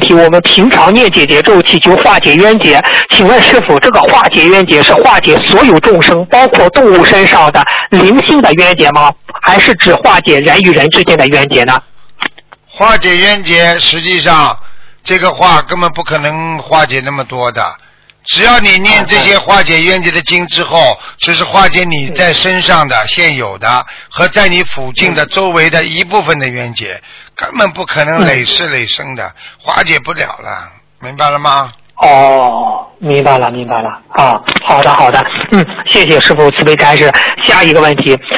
题，我们平常念解结咒祈求化解冤结，请问师父，这个化解冤结是化解所有众生，包括动物身上的灵性的冤结吗？还是指化解人与人之间的冤结呢？ 化解冤结，实际上这个话根本不可能化解那么多的。只要你念这些化解冤结的经之后，只是化解你在身上的现有的和在你附近的周围的一部分的冤结，根本不可能累世累生的，化解不了了，明白了吗？ 哦，明白了啊，好的，谢谢师父慈悲开示。下一个问题，